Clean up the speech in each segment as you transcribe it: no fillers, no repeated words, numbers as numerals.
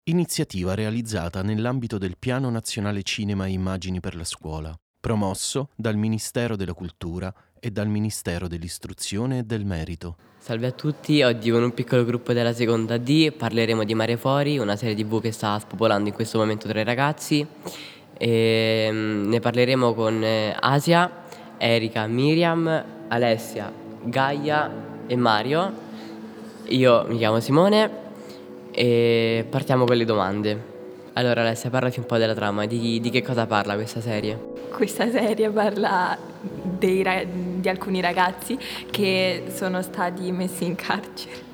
Iniziativa realizzata nell'ambito del Piano Nazionale Cinema e Immagini per la Scuola, promosso dal Ministero della Cultura e dal Ministero dell'Istruzione e del Merito. Salve a tutti, oggi con un piccolo gruppo della seconda D parleremo di Mare Fuori, una serie TV che sta spopolando in questo momento tra i ragazzi. Ne parleremo con Asia, Erika, Miriam, Alessia, Gaia e Mario. Io mi chiamo Simone e partiamo con le domande. Allora Alessia, parlaci un po' della trama, di che cosa parla questa serie? Questa serie parla di alcuni ragazzi che sono stati messi in carcere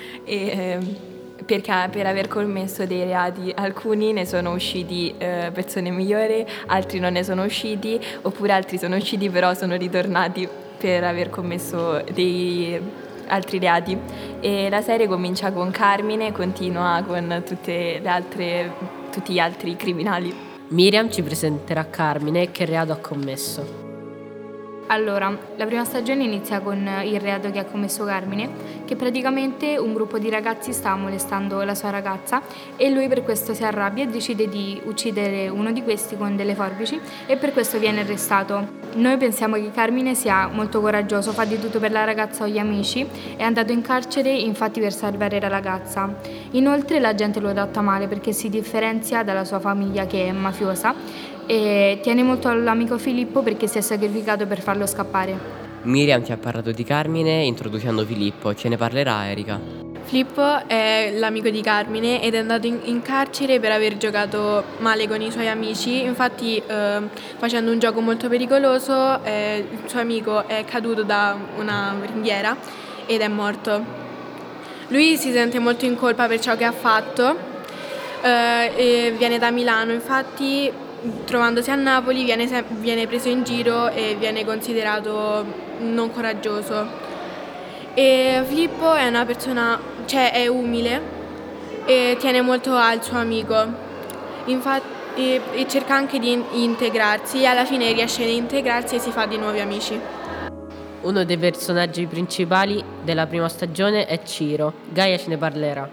perché per aver commesso dei reati. Alcuni ne sono usciti persone migliori, altri non ne sono usciti, oppure altri sono usciti però sono ritornati per aver commesso dei altri reati. E la serie comincia con Carmine e continua con tutti gli altri criminali. Miriam ci presenterà Carmine, che reato ha commesso. Allora, la prima stagione inizia con il reato che ha commesso Carmine, che praticamente un gruppo di ragazzi sta molestando la sua ragazza e lui per questo si arrabbia e decide di uccidere uno di questi con delle forbici e per questo viene arrestato. Noi pensiamo che Carmine sia molto coraggioso, fa di tutto per la ragazza o gli amici, è andato in carcere infatti per salvare la ragazza. Inoltre la gente lo tratta male perché si differenzia dalla sua famiglia che è mafiosa e tiene molto all'amico Filippo perché si è sacrificato per farlo scappare. Miriam ti ha parlato di Carmine introducendo Filippo, ce ne parlerà Erika. Filippo è l'amico di Carmine ed è andato in carcere per aver giocato male con i suoi amici, infatti facendo un gioco molto pericoloso il suo amico è caduto da una ringhiera ed è morto. Lui si sente molto in colpa per ciò che ha fatto e viene da Milano, infatti trovandosi a Napoli viene preso in giro e viene considerato non coraggioso. E Filippo è una persona, è umile e tiene molto al suo amico, infatti, e cerca anche di integrarsi e alla fine riesce ad integrarsi e si fa di nuovi amici. Uno dei personaggi principali della prima stagione è Ciro. Gaia ce ne parlerà.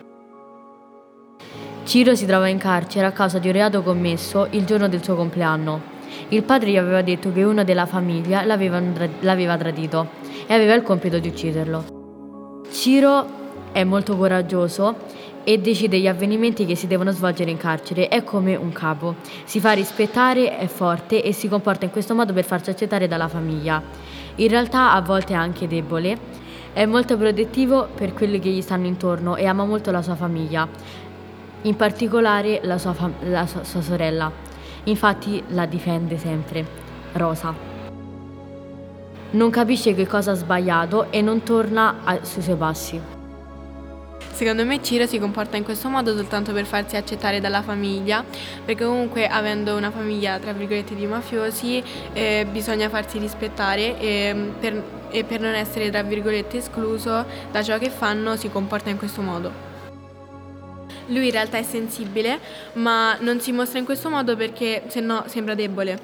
Ciro si trova in carcere a causa di un reato commesso il giorno del suo compleanno. Il padre gli aveva detto che uno della famiglia l'aveva tradito e aveva il compito di ucciderlo. Ciro è molto coraggioso e decide gli avvenimenti che si devono svolgere in carcere. È come un capo, si fa rispettare, è forte e si comporta in questo modo per farsi accettare dalla famiglia. In realtà a volte è anche debole, è molto protettivo per quelli che gli stanno intorno e ama molto la sua famiglia, in particolare la sua sorella. Infatti la difende sempre, Rosa. Non capisce che cosa ha sbagliato e non torna sui suoi passi. Secondo me Ciro si comporta in questo modo soltanto per farsi accettare dalla famiglia, perché comunque avendo una famiglia tra virgolette di mafiosi bisogna farsi rispettare e per non essere tra virgolette escluso da ciò che fanno si comporta in questo modo. Lui in realtà è sensibile, ma non si mostra in questo modo perché sennò sembra debole.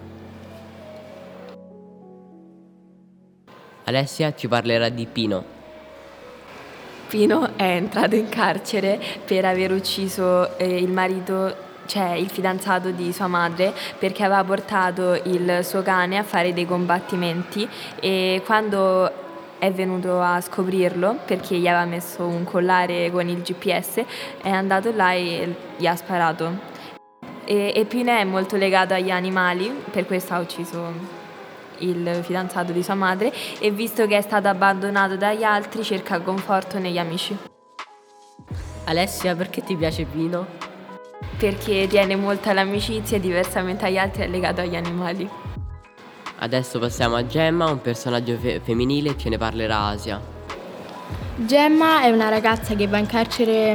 Alessia ci parlerà di Pino. Pino è entrato in carcere per aver ucciso il marito, il fidanzato di sua madre, perché aveva portato il suo cane a fare dei combattimenti e quando è venuto a scoprirlo perché gli aveva messo un collare con il GPS, è andato là e gli ha sparato. E Pino è molto legato agli animali, per questo ha ucciso il fidanzato di sua madre e visto che è stato abbandonato dagli altri cerca conforto negli amici. Alessia, perché ti piace Pino? Perché tiene molto all'amicizia e diversamente agli altri è legato agli animali. Adesso passiamo a Gemma, un personaggio femminile, ce ne parlerà Asia. Gemma è una ragazza che va in carcere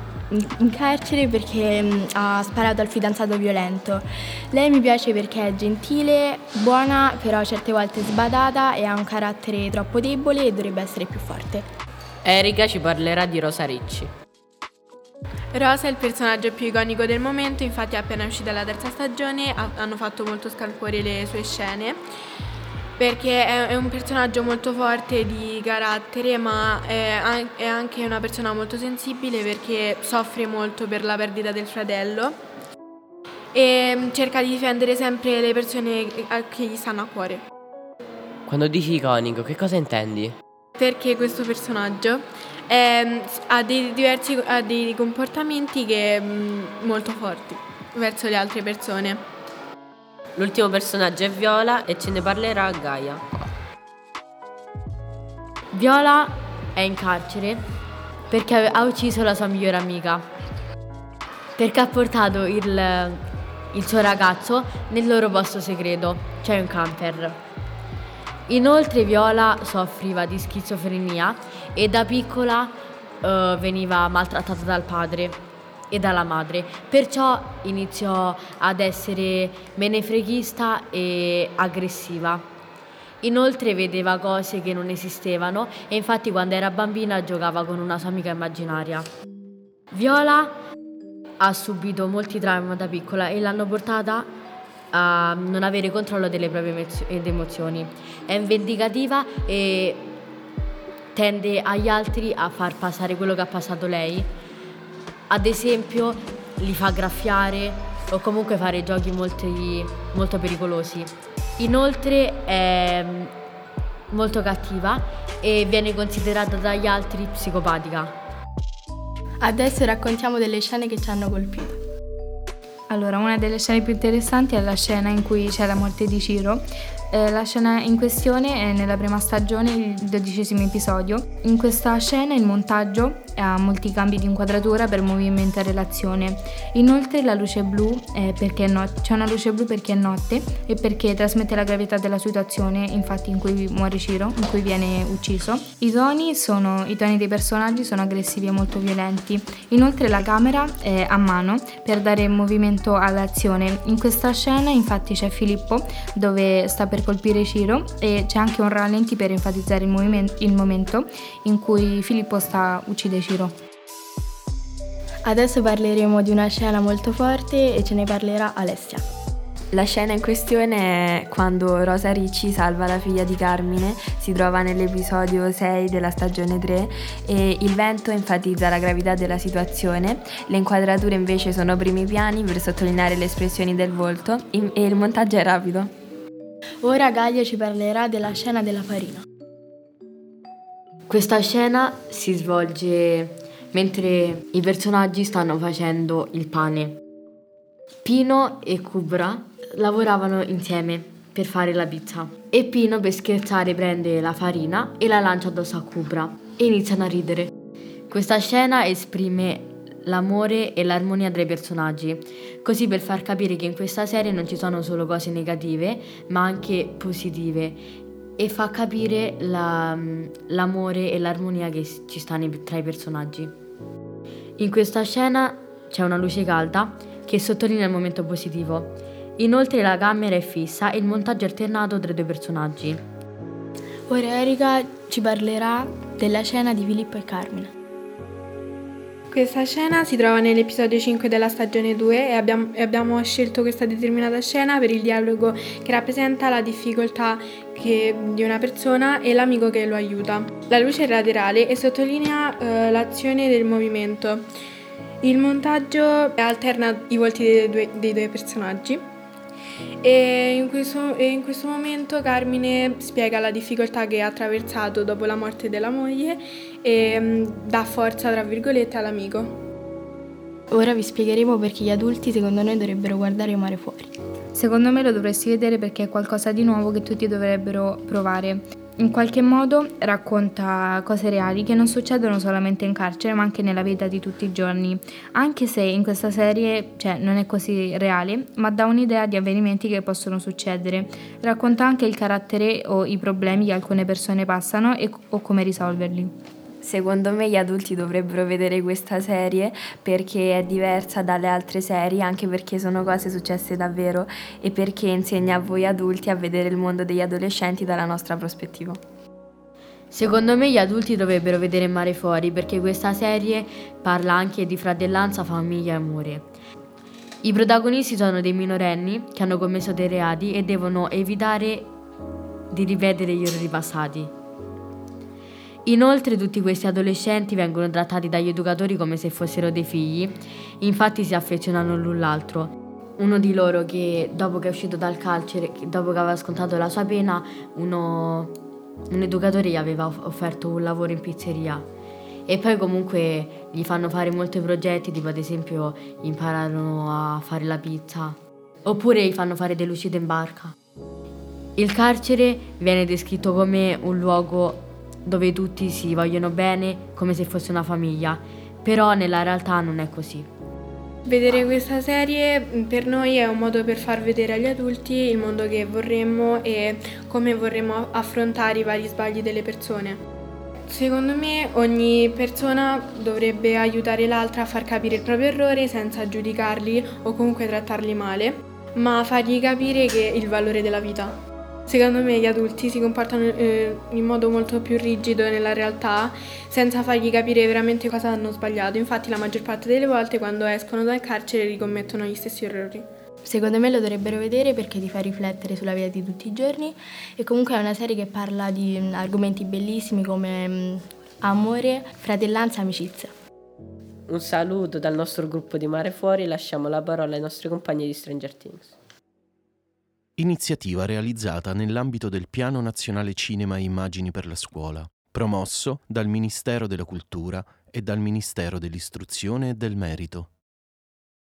perché ha sparato al fidanzato violento. Lei mi piace perché è gentile, buona, però certe volte sbadata e ha un carattere troppo debole e dovrebbe essere più forte. Erika ci parlerà di Rosa Ricci. Rosa è il personaggio più iconico del momento, infatti è appena uscita la terza stagione, hanno fatto molto scalpore le sue scene perché è un personaggio molto forte di carattere, ma è anche una persona molto sensibile perché soffre molto per la perdita del fratello e cerca di difendere sempre le persone che gli stanno a cuore. Quando dici iconico, che cosa intendi? Perché questo personaggio ha dei comportamenti molto forti verso le altre persone. L'ultimo personaggio è Viola e ce ne parlerà Gaia. Viola è in carcere perché ha ucciso la sua migliore amica, perché ha portato il suo ragazzo nel loro posto segreto, cioè un camper. Inoltre Viola soffriva di schizofrenia e da piccola veniva maltrattata dal padre e dalla madre, perciò iniziò ad essere menefreghista e aggressiva. Inoltre vedeva cose che non esistevano e infatti quando era bambina giocava con una sua amica immaginaria. Viola ha subito molti traumi da piccola e l'hanno portata a non avere controllo delle proprie emozioni. È vendicativa e tende agli altri a far passare quello che ha passato lei. Ad esempio li fa graffiare o comunque fare giochi molto pericolosi. Inoltre è molto cattiva e viene considerata dagli altri psicopatica. Adesso raccontiamo delle scene che ci hanno colpito. Allora, una delle scene più interessanti è la scena in cui c'è la morte di Ciro. La scena in questione è nella prima stagione, il 12° episodio. In questa scena il montaggio ha molti cambi di inquadratura per movimentare l'azione. Inoltre la luce blu è perché c'è una luce blu perché è notte e perché trasmette la gravità della situazione, infatti in cui muore Ciro, in cui viene ucciso. I toni dei personaggi sono aggressivi e molto violenti. Inoltre la camera è a mano per dare movimento all'azione. In questa scena infatti c'è Filippo dove sta per colpire Ciro e c'è anche un rallenti per enfatizzare il momento in cui Filippo uccide Ciro. Adesso parleremo di una scena molto forte e ce ne parlerà Alessia. La scena in questione è quando Rosa Ricci salva la figlia di Carmine, si trova nell'episodio 6 della stagione 3 e il vento enfatizza la gravità della situazione, le inquadrature invece sono primi piani per sottolineare le espressioni del volto e il montaggio è rapido. Ora Gaia ci parlerà della scena della farina. Questa scena si svolge mentre i personaggi stanno facendo il pane. Pino e Kubra lavoravano insieme per fare la pizza e Pino per scherzare prende la farina e la lancia addosso a Kubra e iniziano a ridere. Questa scena esprime l'amore e l'armonia tra i personaggi, così per far capire che in questa serie non ci sono solo cose negative, ma anche positive, e fa capire l'amore e l'armonia che ci sta tra i personaggi. In questa scena c'è una luce calda che sottolinea il momento positivo. Inoltre la camera è fissa e il montaggio è alternato tra i due personaggi. Ora Erika ci parlerà della scena di Filippo e Carmine. Questa scena si trova nell'episodio 5 della stagione 2 e abbiamo scelto questa determinata scena per il dialogo che rappresenta la difficoltà di una persona e l'amico che lo aiuta. La luce è laterale e sottolinea l'azione del movimento. Il montaggio alterna i volti dei due personaggi. E in questo momento Carmine spiega la difficoltà che ha attraversato dopo la morte della moglie e dà forza, tra virgolette, all'amico. Ora vi spiegheremo perché gli adulti secondo noi dovrebbero guardare Mare Fuori. Secondo me lo dovresti vedere perché è qualcosa di nuovo che tutti dovrebbero provare. In qualche modo racconta cose reali che non succedono solamente in carcere ma anche nella vita di tutti i giorni, anche se in questa serie non è così reale, ma dà un'idea di avvenimenti che possono succedere. Racconta anche il carattere o i problemi che alcune persone passano o come risolverli. Secondo me gli adulti dovrebbero vedere questa serie perché è diversa dalle altre serie, anche perché sono cose successe davvero e perché insegna a voi adulti a vedere il mondo degli adolescenti dalla nostra prospettiva. Secondo me gli adulti dovrebbero vedere Mare Fuori perché questa serie parla anche di fratellanza, famiglia e amore. I protagonisti sono dei minorenni che hanno commesso dei reati e devono evitare di ripetere gli errori passati. Inoltre tutti questi adolescenti vengono trattati dagli educatori come se fossero dei figli, infatti si affezionano l'un l'altro. Uno di loro che dopo che è uscito dal carcere, dopo che aveva scontato la sua pena, un educatore gli aveva offerto un lavoro in pizzeria e poi comunque gli fanno fare molti progetti, tipo ad esempio imparano a fare la pizza oppure gli fanno fare delle uscite in barca. Il carcere viene descritto come un luogo dove tutti si vogliono bene, come se fosse una famiglia, però nella realtà non è così. Vedere questa serie per noi è un modo per far vedere agli adulti il mondo che vorremmo e come vorremmo affrontare i vari sbagli delle persone. Secondo me ogni persona dovrebbe aiutare l'altra a far capire il proprio errore senza giudicarli o comunque trattarli male, ma fargli capire che il valore della vita. Secondo me gli adulti si comportano in modo molto più rigido nella realtà senza fargli capire veramente cosa hanno sbagliato. Infatti la maggior parte delle volte quando escono dal carcere ricommettono gli stessi errori. Secondo me lo dovrebbero vedere perché ti fa riflettere sulla vita di tutti i giorni e comunque è una serie che parla di argomenti bellissimi come amore, fratellanza, amicizia. Un saluto dal nostro gruppo di Mare Fuori, lasciamo la parola ai nostri compagni di Stranger Things. Iniziativa realizzata nell'ambito del Piano Nazionale Cinema e Immagini per la Scuola, promosso dal Ministero della Cultura e dal Ministero dell'Istruzione e del Merito.